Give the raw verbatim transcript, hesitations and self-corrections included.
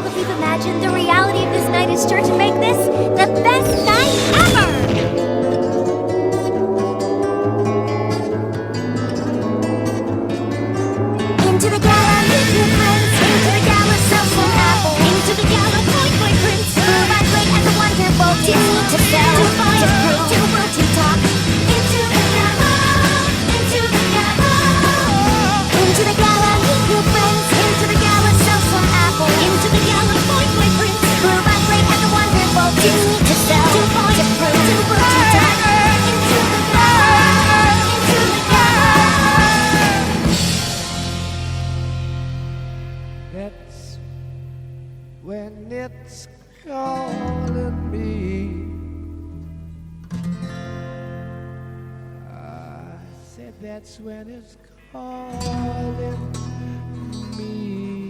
all that we've imagined, the reality of this night is sure to make this the best night ever! Into the gala, meet new friends. Into the gala, sell some apples. Into the gala, point boy prince. Who I play at the wonderful Disney to sell, to buy, to prove, to will, to talk. Into the gala, into the gala. Into the gala, meet new friends. Into the gala, sell some apples. Into the gala, point boy prince. Who I play at the wonderful Disney to sell, to buy, to prove, to will, to talk. Into the gala, into the gala. That's when it's calling me. I said that's when it's calling me.